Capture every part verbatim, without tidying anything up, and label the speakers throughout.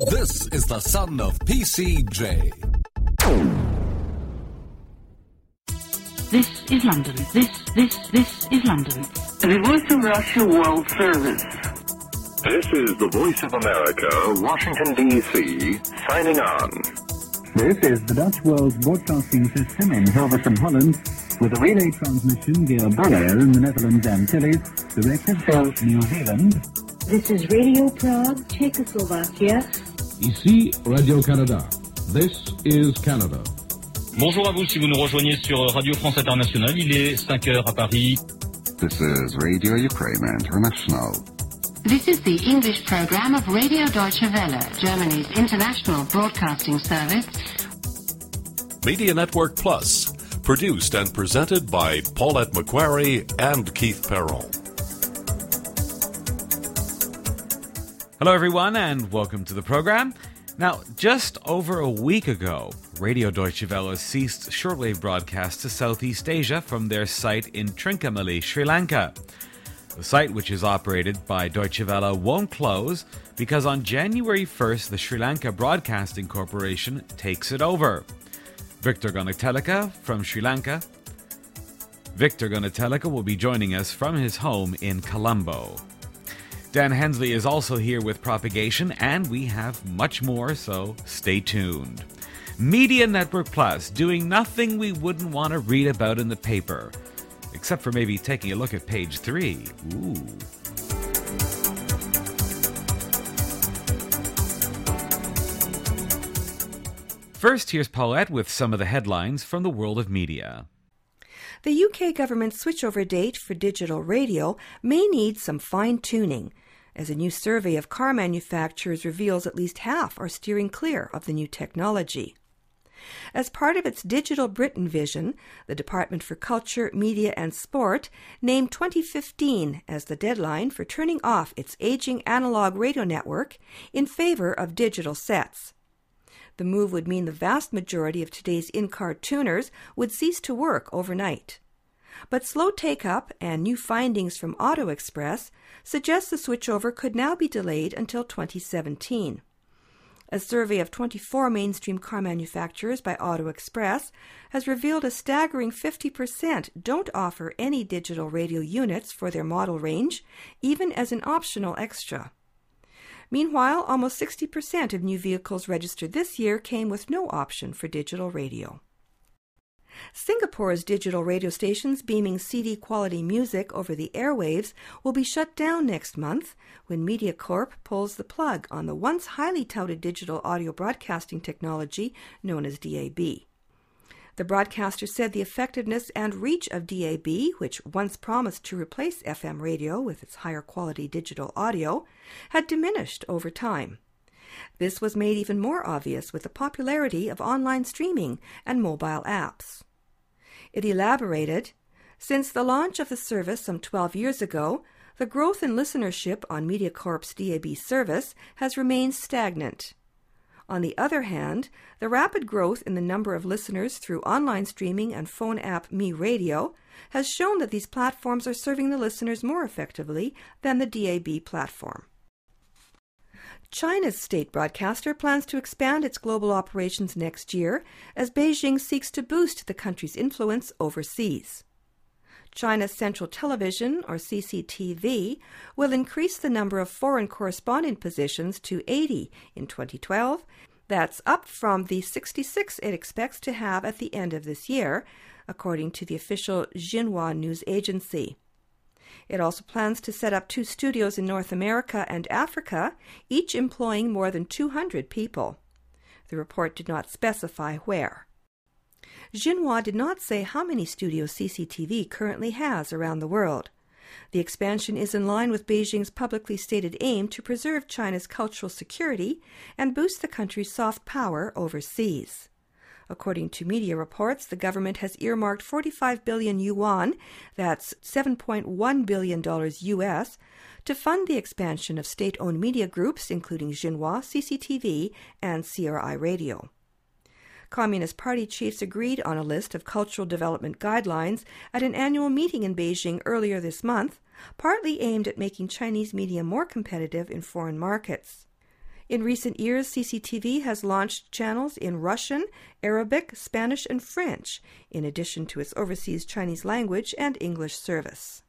Speaker 1: This is the son of P C J.
Speaker 2: This is London. This, this, this is London.
Speaker 3: The Voice of Russia World Service.
Speaker 4: This is the Voice of America, Washington, D C, signing on.
Speaker 5: This is the Dutch World Broadcasting System in Hilversum, Holland, with a relay transmission via Bonaire in the Netherlands and Antilles, directed from New Zealand.
Speaker 6: This is Radio Prague, Czechoslovakia.
Speaker 7: Ici Radio-Canada. This is Canada.
Speaker 8: Bonjour à vous si vous nous rejoignez sur Radio France Internationale. Il est cinq heures à Paris.
Speaker 9: This is Radio Ukraine International.
Speaker 10: This is the English program of Radio Deutsche Welle, Germany's international broadcasting service.
Speaker 1: Media Network Plus, produced and presented by Paulette Macquarie and Keith Perron.
Speaker 11: Hello everyone and welcome to the program. Now, just over a week ago, Radio Deutsche Welle ceased shortwave broadcasts to Southeast Asia from their site in Trincomalee, Sri Lanka. The site, which is operated by Deutsche Welle, won't close because on January first, the Sri Lanka Broadcasting Corporation takes it over. Victor Gunatelika from Sri Lanka. Victor Gunatelika will be joining us from his home in Colombo. Dan Hensley is also here with Propagation, and we have much more, so stay tuned. Media Network Plus, doing nothing we wouldn't want to read about in the paper. Except for maybe taking a look at page three. Ooh. First, here's Paulette with some of the headlines from the world of media.
Speaker 12: The U K government's switchover date for digital radio may need some fine-tuning, as a new survey of car manufacturers reveals at least half are steering clear of the new technology. As part of its Digital Britain vision, the Department for Culture, Media and Sport named twenty fifteen as the deadline for turning off its aging analog radio network in favor of digital sets. The move would mean the vast majority of today's in-car tuners would cease to work overnight. But slow take-up and new findings from Auto Express suggest the switchover could now be delayed until twenty seventeen. A survey of twenty-four mainstream car manufacturers by Auto Express has revealed a staggering fifty percent don't offer any digital radio units for their model range, even as an optional extra. Meanwhile, almost sixty percent of new vehicles registered this year came with no option for digital radio. Singapore's digital radio stations beaming C D-quality music over the airwaves will be shut down next month when MediaCorp pulls the plug on the once highly touted digital audio broadcasting technology known as D A B. The broadcaster said the effectiveness and reach of D A B, which once promised to replace F M radio with its higher quality digital audio, had diminished over time. This was made even more obvious with the popularity of online streaming and mobile apps. It elaborated, since the launch of the service some twelve years ago, the growth in listenership on MediaCorp's D A B service has remained stagnant. On the other hand, the rapid growth in the number of listeners through online streaming and phone app Me Radio has shown that these platforms are serving the listeners more effectively than the D A B platform. China's state broadcaster plans to expand its global operations next year as Beijing seeks to boost the country's influence overseas. China's Central Television, or C C T V, will increase the number of foreign correspondent positions to eighty in twenty twelve. That's up from the sixty-six it expects to have at the end of this year, according to the official Xinhua news agency. It also plans to set up two studios in North America and Africa, each employing more than two hundred people. The report did not specify where. Xinhua did not say how many studios C C T V currently has around the world. The expansion is in line with Beijing's publicly stated aim to preserve China's cultural security and boost the country's soft power overseas. According to media reports, the government has earmarked forty-five billion yuan, that's seven point one billion dollars U S, to fund the expansion of state-owned media groups, including Xinhua, C C T V, and C R I Radio. Communist Party chiefs agreed on a list of cultural development guidelines at an annual meeting in Beijing earlier this month, partly aimed at making Chinese media more competitive in foreign markets. In recent years, C C T V has launched channels in Russian, Arabic, Spanish, and French, in addition to its overseas Chinese language and English service.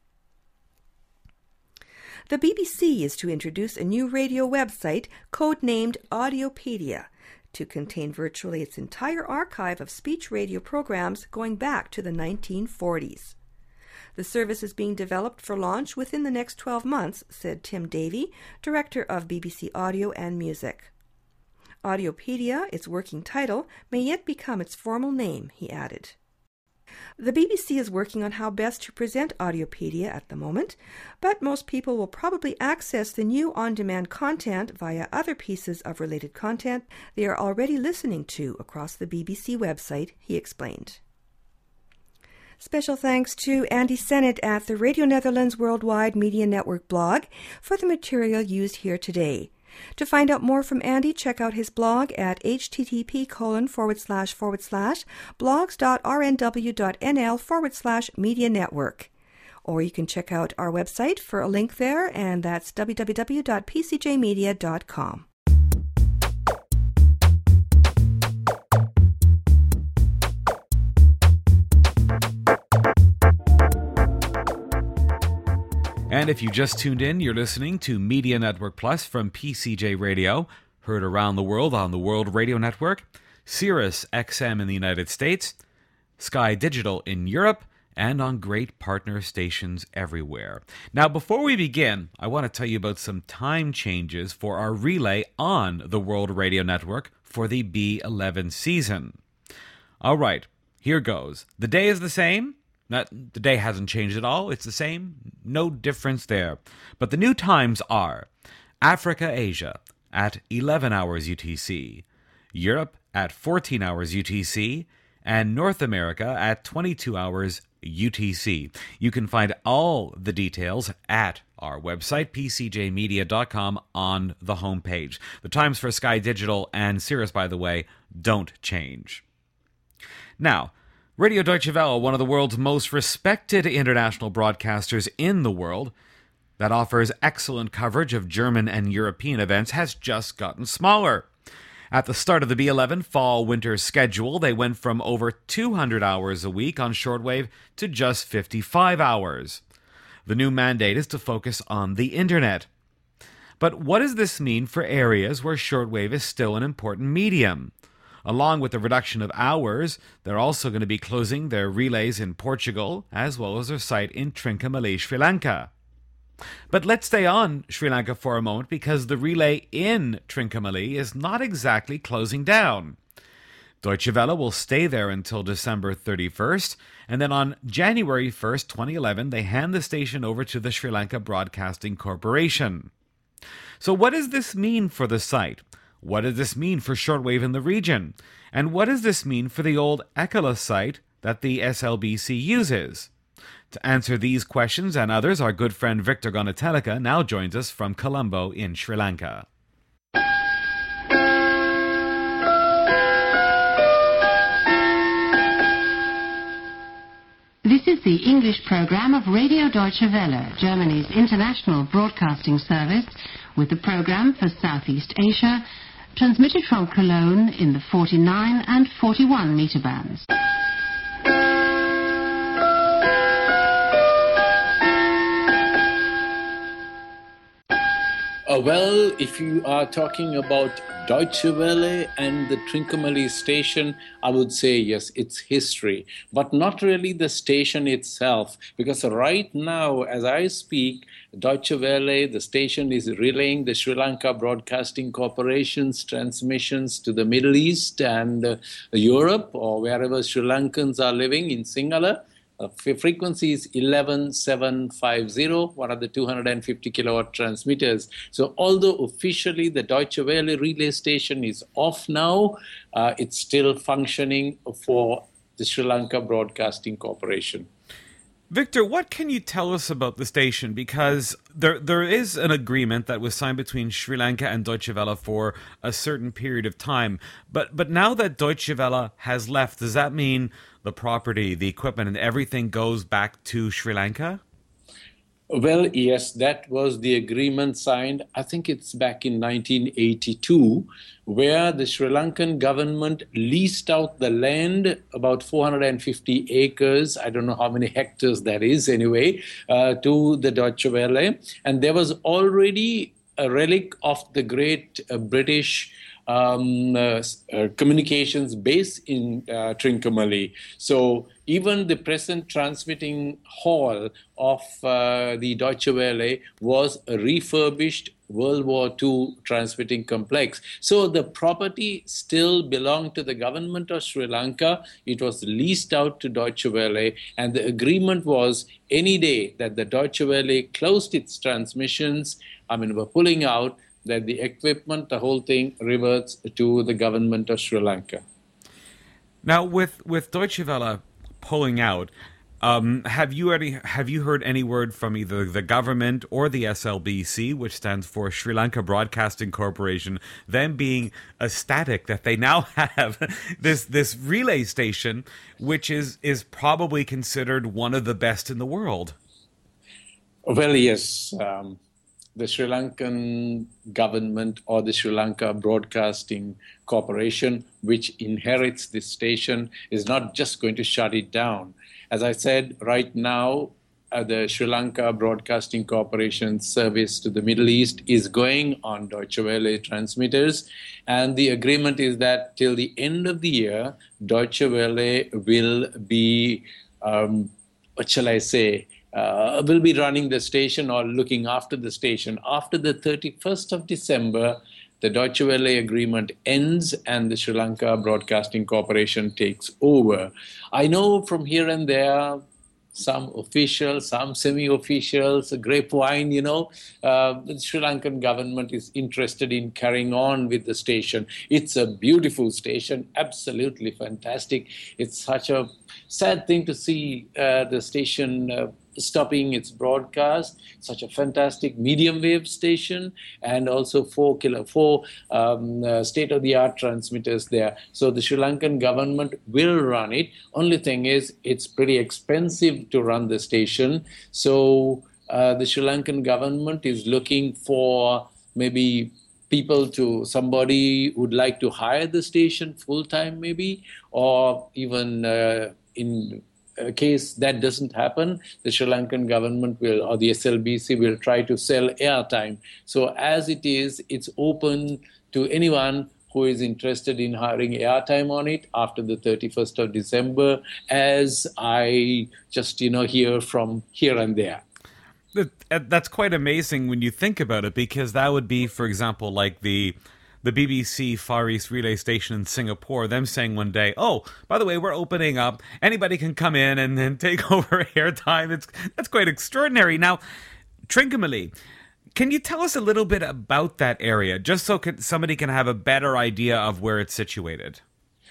Speaker 12: The B B C is to introduce a new radio website codenamed Audiopedia to contain virtually its entire archive of speech radio programs going back to the nineteen forties. The service is being developed for launch within the next twelve months, said Tim Davey, director of B B C Audio and Music. Audiopedia, its working title, may yet become its formal name, he added. The B B C is working on how best to present Audiopedia at the moment, but most people will probably access the new on-demand content via other pieces of related content they are already listening to across the B B C website, he explained. Special thanks to Andy Sennett at the Radio Netherlands Worldwide Media Network blog for the material used here today. To find out more from Andy, check out his blog at http colon forward slash forward slash blogs.rnw.nl forward slash media network. Or you can check out our website for a link there, and that's w w w dot p c j media dot com.
Speaker 11: And if you just tuned in, you're listening to Media Network Plus from P C J Radio, heard around the world on the World Radio Network, Sirius X M in the United States, Sky Digital in Europe, and on great partner stations everywhere. Now, before we begin, I want to tell you about some time changes for our relay on the World Radio Network for the B eleven season. All right, here goes. The day is the same. Not, the day hasn't changed at all. It's the same. No difference there. But the new times are Africa-Asia at eleven hours U T C, Europe at fourteen hours U T C, and North America at twenty-two hours U T C. You can find all the details at our website, p c j media dot com, on the homepage. The times for Sky Digital and Sirius, by the way, don't change. Now, Radio Deutsche Welle, one of the world's most respected international broadcasters in the world, that offers excellent coverage of German and European events, has just gotten smaller. At the start of the B eleven fall-winter schedule, they went from over two hundred hours a week on shortwave to just fifty-five hours. The new mandate is to focus on the Internet. But what does this mean for areas where shortwave is still an important medium? Along with the reduction of hours, they're also going to be closing their relays in Portugal, as well as their site in Trincomalee, Sri Lanka. But let's stay on Sri Lanka for a moment, because the relay in Trincomalee is not exactly closing down. Deutsche Welle will stay there until December thirty-first, and then on January first, twenty eleven, they hand the station over to the Sri Lanka Broadcasting Corporation. So what does this mean for the site? What does this mean for shortwave in the region? And what does this mean for the old Ekala site that the S L B C uses? To answer these questions and others, our good friend Victor Gonatelika now joins us from Colombo in Sri Lanka.
Speaker 10: This is the English program of Radio Deutsche Welle, Germany's international broadcasting service, with the program for Southeast Asia, transmitted from Cologne in the forty-nine and forty-one meter bands.
Speaker 13: Uh, well, if you are talking about Deutsche Welle and the Trincomalee station, I would say yes, it's history, but not really the station itself, because right now, as I speak, Deutsche Welle, the station, is relaying the Sri Lanka Broadcasting Corporation's transmissions to the Middle East and uh, Europe, or wherever Sri Lankans are living in Sinhala. Uh, frequency is eleven seven fifty, one of the two hundred fifty kilowatt transmitters. So although officially the Deutsche Welle relay station is off now, uh, it's still functioning for the Sri Lanka Broadcasting Corporation.
Speaker 11: Victor, what can you tell us about the station? Because there there is an agreement that was signed between Sri Lanka and Deutsche Welle for a certain period of time. But but now that Deutsche Welle has left, does that mean the property, the equipment, and everything goes back to Sri Lanka?
Speaker 13: Well, yes, that was the agreement signed. I think it's back in nineteen eighty-two, where the Sri Lankan government leased out the land, about four hundred fifty acres. I don't know how many hectares that is anyway, uh, to the Deutsche Welle. And there was already a relic of the great uh, British Um, uh, uh, communications base in uh, Trincomalee. So even the present transmitting hall of uh, the Deutsche Welle was a refurbished World War Two transmitting complex. So the property still belonged to the government of Sri Lanka. It was leased out to Deutsche Welle, and the agreement was any day that the Deutsche Welle closed its transmissions, I mean, we're pulling out, that the equipment, the whole thing, reverts to the government of Sri Lanka.
Speaker 11: Now, with, with Deutsche Welle pulling out, um, have you already have you heard any word from either the government or the S L B C, which stands for Sri Lanka Broadcasting Corporation, them being ecstatic that they now have this this relay station, which is is probably considered one of the best in the world?
Speaker 13: Well, yes. Um, The Sri Lankan government or the Sri Lanka Broadcasting Corporation, which inherits this station, is not just going to shut it down. As I said, right now, uh, the Sri Lanka Broadcasting Corporation service to the Middle East is going on Deutsche Welle transmitters. And the agreement is that till the end of the year, Deutsche Welle will be, um, what shall I say, Uh, will be running the station or looking after the station. After the thirty-first of December, the Deutsche Welle agreement ends and the Sri Lanka Broadcasting Corporation takes over. I know from here and there, some officials, some semi-officials, grapevine, you know, uh, the Sri Lankan government is interested in carrying on with the station. It's a beautiful station, absolutely fantastic. It's such a sad thing to see uh, the station uh, stopping its broadcast. Such a fantastic medium wave station, and also four kilo, four um, uh, state-of-the-art transmitters there. So the Sri Lankan government will run it. Only thing is, it's pretty expensive to run the station. So uh, the Sri Lankan government is looking for maybe people to, somebody would like to hire the station full-time maybe, or even uh, in a case that doesn't happen, the Sri Lankan government will, or the S L B C will try to sell airtime. So as it is, it's open to anyone who is interested in hiring airtime on it after the thirty-first of December, as I just, you know, hear from here and there.
Speaker 11: That's quite amazing when you think about it, because that would be, for example, like the the B B C Far East Relay Station in Singapore, them saying one day, oh, by the way, we're opening up. Anybody can come in and then take over airtime. It's, that's quite extraordinary. Now, Trincomalee, can you tell us a little bit about that area, just so can, somebody can have a better idea of where it's situated?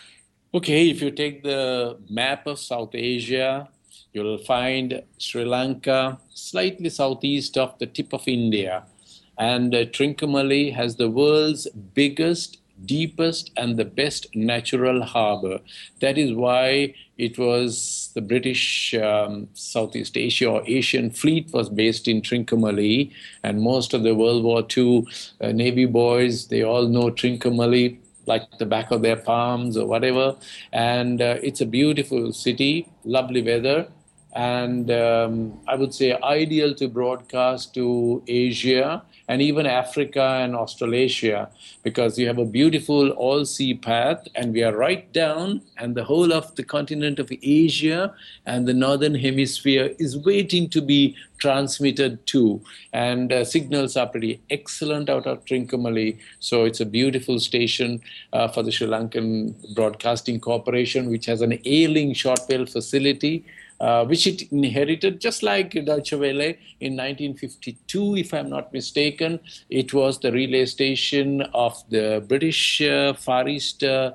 Speaker 13: Okay, if you take the map of South Asia, you'll find Sri Lanka slightly southeast of the tip of India. And uh, Trincomalee has the world's biggest, deepest, and the best natural harbor. That is why it was the British um, Southeast Asia or Asian fleet was based in Trincomalee. And most of the World War Two uh, Navy boys, they all know Trincomalee like the back of their palms or whatever. And uh, it's a beautiful city, lovely weather. And um, I would say ideal to broadcast to Asia and even Africa and Australasia, because you have a beautiful all-sea path, and we are right down, and the whole of the continent of Asia and the northern hemisphere is waiting to be transmitted to. And uh, signals are pretty excellent out of Trincomalee, so it's a beautiful station uh, for the Sri Lankan Broadcasting Corporation, which has an ailing shortwave facility, Uh, which it inherited, just like Deutsche Welle in nineteen fifty-two, if I'm not mistaken. It was the relay station of the British uh, Far East uh,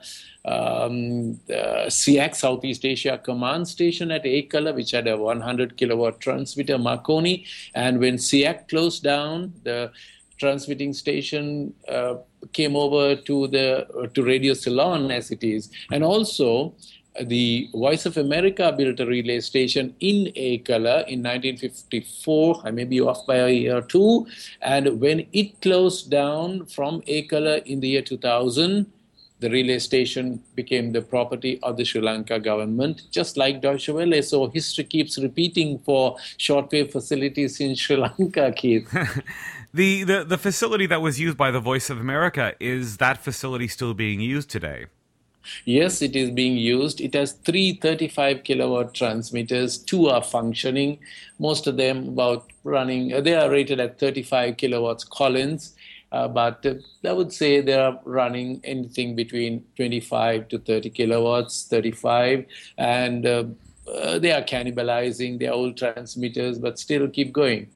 Speaker 13: um, uh, S E A C, Southeast Asia Command Station at Ekala, which had a one hundred kilowatt transmitter, Marconi. And when S E A C closed down, the transmitting station uh, came over to the uh, to Radio Ceylon, as it is. And also, the Voice of America built a relay station in Ekala in nineteen fifty-four. I may be off by a year or two. And when it closed down from Ekala in the year two thousand, the relay station became the property of the Sri Lanka government, just like Deutsche Welle. So history keeps repeating for shortwave facilities in Sri Lanka, Keith.
Speaker 11: the, the, the facility that was used by the Voice of America, is that facility still being used today?
Speaker 13: Yes, it is being used. It has three thirty-five kilowatt transmitters. Two are functioning. Most of them about running, uh, they are rated at thirty-five kilowatts Collins. Uh, but uh, I would say they are running anything between twenty-five to thirty kilowatts, thirty-five. And uh, uh, they are cannibalizing their old transmitters, but still keep going.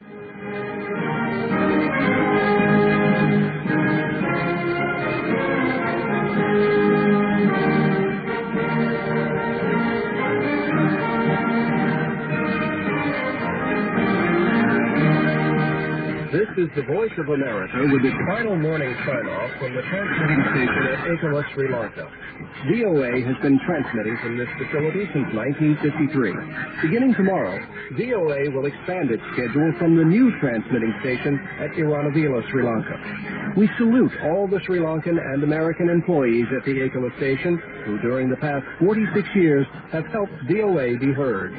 Speaker 14: This is the Voice of America with its final morning sign-off from the transmitting station at Ekala, Sri Lanka. V O A has been transmitting from this facility since nineteen fifty-three. Beginning tomorrow, V O A will expand its schedule from the new transmitting station at Iranavila, Sri Lanka. We salute all the Sri Lankan and American employees at the Ekala station who during the past forty-six years have helped V O A be heard.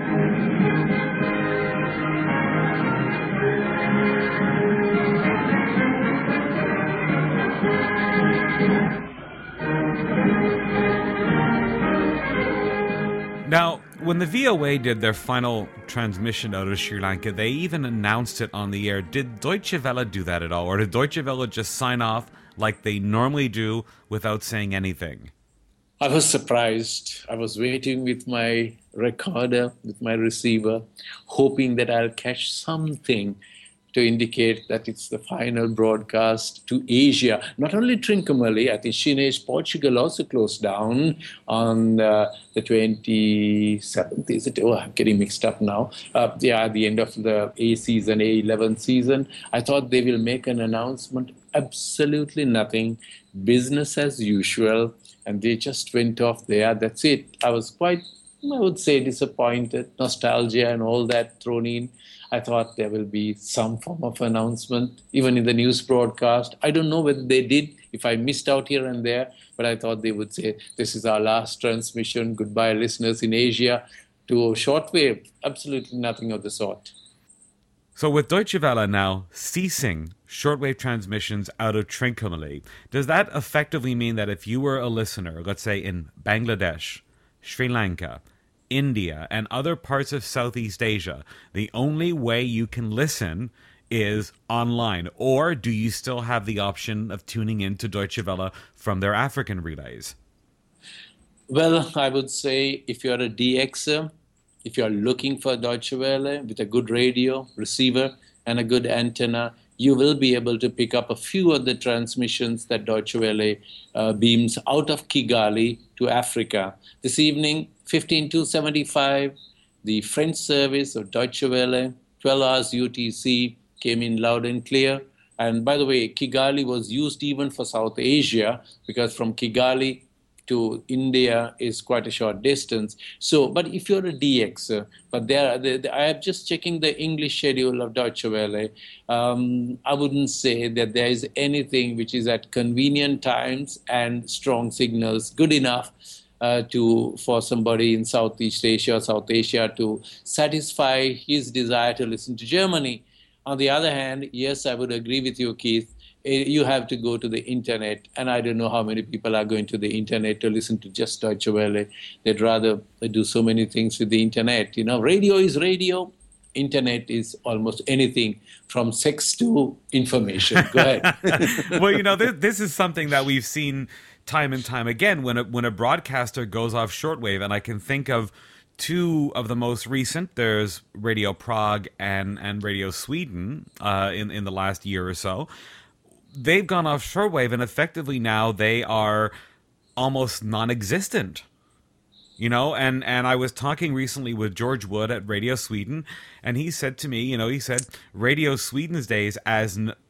Speaker 11: Now, when the V O A did their final transmission out of Sri Lanka, they even announced it on the air. Did Deutsche Welle do that at all? Or did Deutsche Welle just sign off like they normally do without saying anything?
Speaker 13: I was surprised. I was waiting with my recorder, with my receiver, hoping that I'll catch something to indicate that it's the final broadcast to Asia. Not only Trincomalee, I think Chinês Portugal also closed down on uh, the twenty-seventh, is it? Oh, I'm getting mixed up now. Uh, yeah, at the end of the A season, A eleven season. I thought they will make an announcement. Absolutely nothing. Business as usual. And they just went off there. That's it. I was quite, I would say, disappointed. Nostalgia and all that thrown in. I thought there will be some form of announcement, even in the news broadcast. I don't know whether they did, if I missed out here and there, but I thought they would say, this is our last transmission. Goodbye, listeners in Asia, to shortwave. Absolutely nothing of the sort.
Speaker 11: So with Deutsche Welle now ceasing shortwave transmissions out of Trincomalee, does that effectively mean that if you were a listener, let's say in Bangladesh, Sri Lanka, India, and other parts of Southeast Asia, the only way you can listen is online? Or do you still have the option of tuning in to Deutsche Welle from their African relays?
Speaker 13: Well, I would say if you're a D Xer, if you're looking for Deutsche Welle with a good radio, receiver, and a good antenna, you will be able to pick up a few of the transmissions that Deutsche Welle uh, beams out of Kigali to Africa. This evening, fifteen two seventy-five, the French service of Deutsche Welle, twelve hours U T C, came in loud and clear. And by the way, Kigali was used even for South Asia, because from Kigali to India is quite a short distance. So, but if you're a D Xer, but there, there I am just checking the English schedule of Deutsche Welle. Um, I wouldn't say that there is anything which is at convenient times and strong signals good enough uh, to for somebody in Southeast Asia, South Asia to satisfy his desire to listen to Germany. On the other hand, yes, I would agree with you, Keith. You have to go to the internet, and I don't know how many people are going to the internet to listen to just Deutsche Welle. They'd rather do so many things with the internet. You know, radio is radio. Internet is almost anything from sex to information. Go ahead.
Speaker 11: Well, you know, this, this is something that we've seen time and time again when a, when a broadcaster goes off shortwave, and I can think of two of the most recent. There's Radio Prague and, and Radio Sweden uh, in, in the last year or so. They've gone off shortwave, and effectively now they are almost non-existent. You know, and, and I was talking recently with George Wood at Radio Sweden, and he said to me, you know, he said Radio Sweden's days as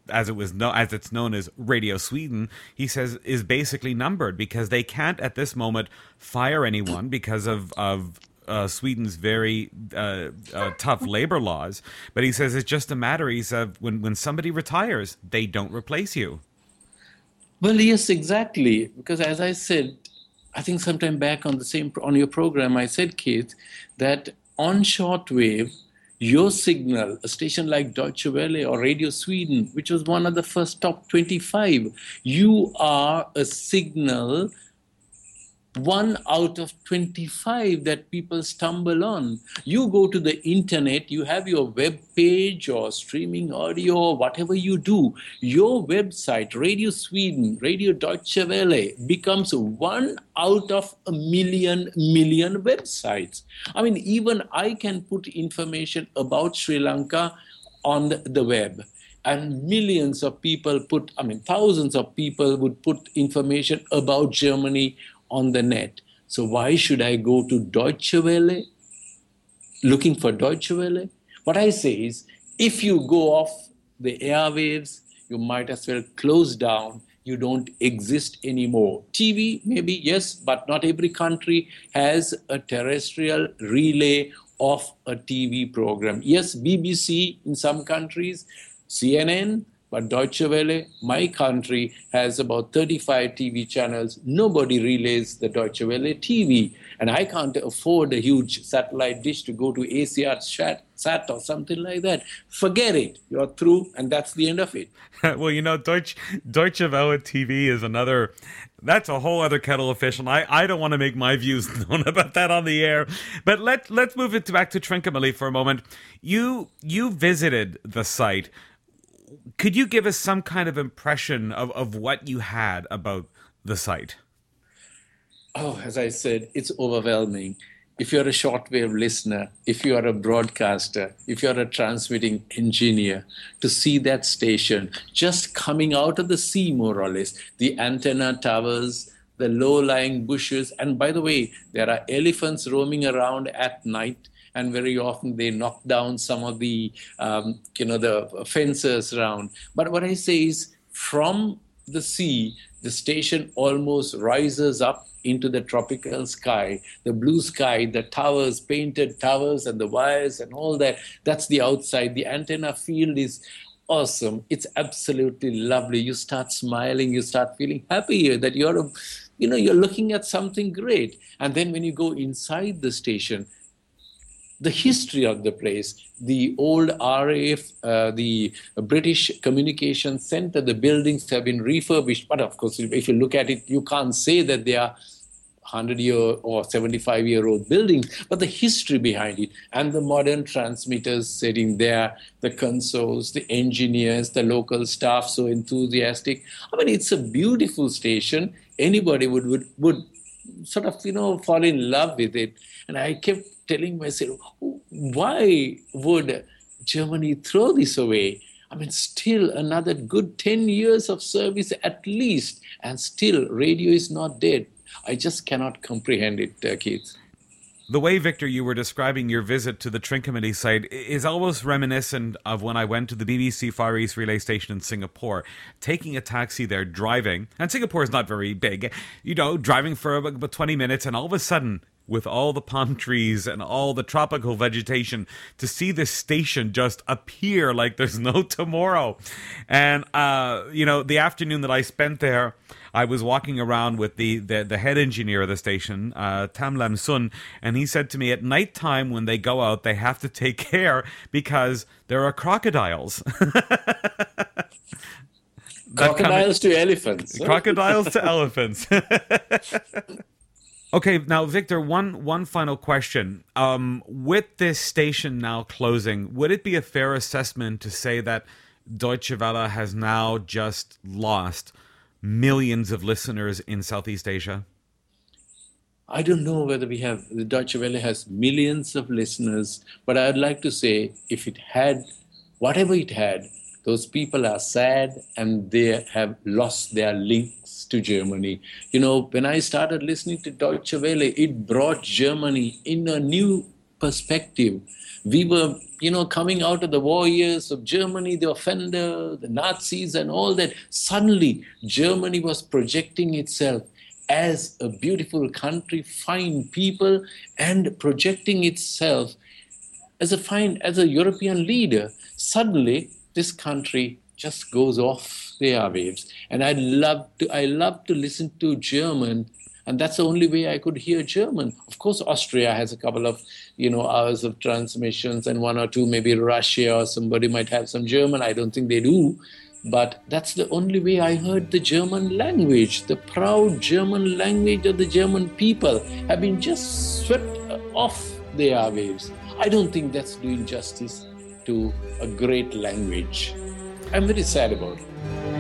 Speaker 11: as it was no, as it's known as Radio Sweden, he says is basically numbered because they can't at this moment fire anyone because of of uh, Sweden's very uh, uh, tough labor laws. But he says it's just a matter. He said when when somebody retires, they don't replace you.
Speaker 13: Well, yes, exactly. Because as I said, I think sometime back on the same on your program, I said, Keith, that on shortwave, your signal, a station like Deutsche Welle or Radio Sweden, which was one of the first top twenty-five, you are a signal one out of twenty-five that people stumble on. You go to the internet, you have your web page or streaming audio or whatever you do. Your website, Radio Sweden, Radio Deutsche Welle, becomes one out of a million, million websites. I mean, even I can put information about Sri Lanka on the web. And millions of people put, I mean, thousands of people would put information about Germany on the net. So why should I go to Deutsche Welle looking for Deutsche Welle? What I say is, if you go off the airwaves, you might as well close down. You don't exist anymore. T V, maybe, yes, but not every country has a terrestrial relay of a T V program. Yes, B B C in some countries, C N N, but Deutsche Welle, my country, has about thirty-five T V channels. Nobody relays the Deutsche Welle T V. And I can't afford a huge satellite dish to go to A C R Sat or something like that. Forget it. You're through, and that's the end of it.
Speaker 11: Well, you know, Deutsche, Deutsche Welle T V is another... That's a whole other kettle of fish, and I, I don't want to make my views known about that on the air. But let, let's move it back to Trincomalee for a moment. You You visited the site. Could you give us some kind of impression of, of what you had about the site?
Speaker 13: Oh, as I said, it's overwhelming. If you're a shortwave listener, if you are a broadcaster, if you're a transmitting engineer, to see that station just coming out of the sea, more or less, the antenna towers, the low-lying bushes, and by the way, there are elephants roaming around at night. And very often they knock down some of the, um, you know, the fences around. But what I say is, from the sea, the station almost rises up into the tropical sky, the blue sky, the towers, painted towers and the wires and all that. That's the outside. The antenna field is awesome. It's absolutely lovely. You start smiling. You start feeling happy that you're, a, you know, you're looking at something great. And then when you go inside the station, the history of the place, the old R A F, uh, the British Communications Center, the buildings have been refurbished. But of course, if you look at it, you can't say that they are one hundred year or seventy-five year old buildings, but the history behind it and the modern transmitters sitting there, the consoles, the engineers, the local staff so enthusiastic. I mean, it's a beautiful station. Anybody would, would, would sort of, you know, fall in love with it. And I kept telling myself, why would Germany throw this away? I mean, still another good ten years of service at least, and still radio is not dead. I just cannot comprehend it, uh, Keith.
Speaker 11: The way, Victor, you were describing your visit to the Trincomalee site is almost reminiscent of when I went to the B B C Far East relay station in Singapore, taking a taxi there, driving. And Singapore is not very big, you know, driving for about twenty minutes, and all of a sudden, with all the palm trees and all the tropical vegetation, to see this station just appear like there's no tomorrow. And, uh, you know, the afternoon that I spent there, I was walking around with the, the, the head engineer of the station, uh, Tam Lam Sun, and he said to me, at nighttime when they go out, they have to take care because there are crocodiles.
Speaker 13: Crocodiles to elephants.
Speaker 11: Crocodiles to elephants. Okay, now, Victor, one one final question. Um, with this station now closing, would it be a fair assessment to say that Deutsche Welle has now just lost millions of listeners in Southeast Asia?
Speaker 13: I don't know whether we have, the Deutsche Welle has millions of listeners, but I'd like to say if it had, whatever it had, those people are sad and they have lost their links to Germany. You know, when I started listening to Deutsche Welle, it brought Germany in a new perspective. We were, you know, coming out of the war years of Germany, the offender, the Nazis and all that. Suddenly, Germany was projecting itself as a beautiful country, fine people, and projecting itself as a fine, as a European leader. Suddenly, this country just goes off the airwaves. And I love to, I love to listen to German, and that's the only way I could hear German. Of course, Austria has a couple of, you know, hours of transmissions, and one or two, maybe Russia or somebody might have some German. I don't think they do. But that's the only way I heard the German language. The proud German language of the German people have been just swept off the airwaves. I don't think that's doing justice to a great language. I'm very sad about it.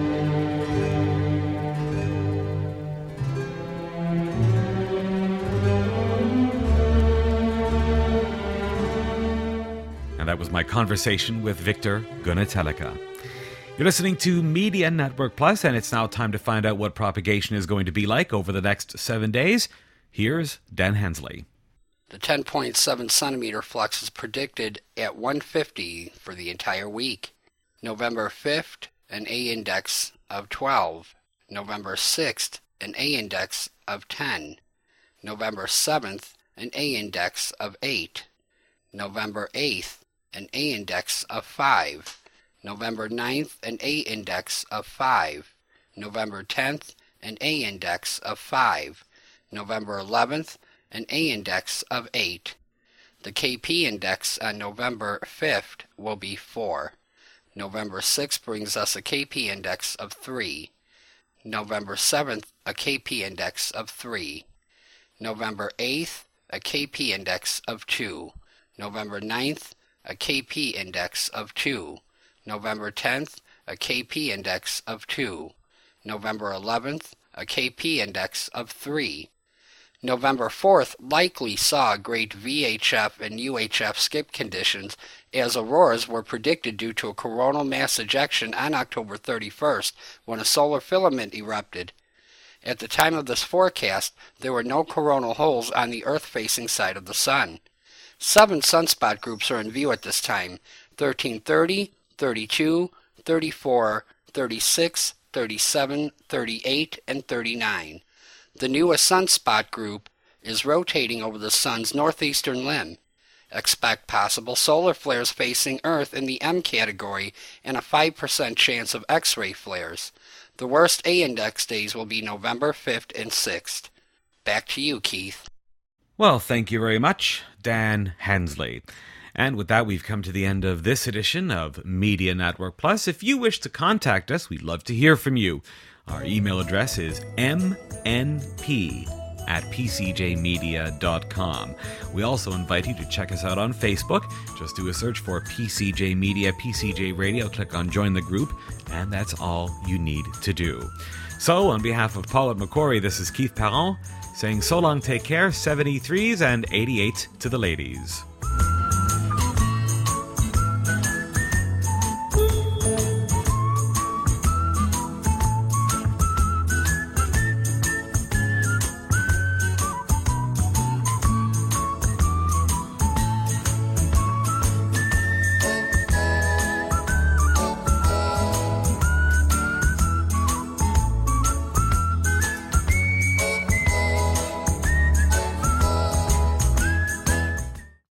Speaker 11: And that was my conversation with Victor Gunatellica. You're listening to Media Network Plus, and it's now time to find out what propagation is going to be like over the next seven days. Here's Dan Hensley.
Speaker 15: The ten point seven centimeter flux is predicted at one fifty for the entire week. November fifth, an A-index of twelve. November sixth, an A-index of ten. November seventh, an A-index of eight. November eighth, an A-index of five. November ninth, an A-index of five. November tenth, an A-index of five. November eleventh, an A-index of eight. The K P index on November fifth will be four. November sixth brings us a K P index of three. November seventh, a K P index of three. November eighth, a K P index of two. November ninth, a K P index of two. November tenth, a K P index of two. November eleventh, a K P index of three. November fourth likely saw great V H F and U H F skip conditions as auroras were predicted due to a coronal mass ejection on October thirty-first when a solar filament erupted. At the time of this forecast, there were no coronal holes on the Earth-facing side of the Sun. Seven sunspot groups are in view at this time: thirteen thirty, thirty-two, thirty-four, thirty-six, thirty-seven, thirty-eight, and thirty-nine. The newest sunspot group is rotating over the Sun's northeastern limb. Expect possible solar flares facing Earth in the M category and a five percent chance of X-ray flares. The worst A-index days will be November fifth and sixth. Back to you, Keith.
Speaker 11: Well, thank you very much, Dan Hensley. And with that, we've come to the end of this edition of Media Network Plus. If you wish to contact us, we'd love to hear from you. Our email address is m n p at p c j media dot com. We also invite you to check us out on Facebook. Just do a search for P C J Media, P C J Radio, click on Join the Group, and that's all you need to do. So, on behalf of Paul at Macquarie, this is Keith Parent saying so long, take care, seventy-threes and eighty-eight to the ladies.